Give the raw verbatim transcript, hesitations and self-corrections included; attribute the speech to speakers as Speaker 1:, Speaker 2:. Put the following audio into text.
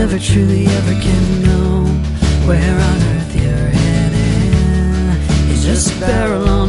Speaker 1: never truly ever can know where on earth you're headed. You just barrel on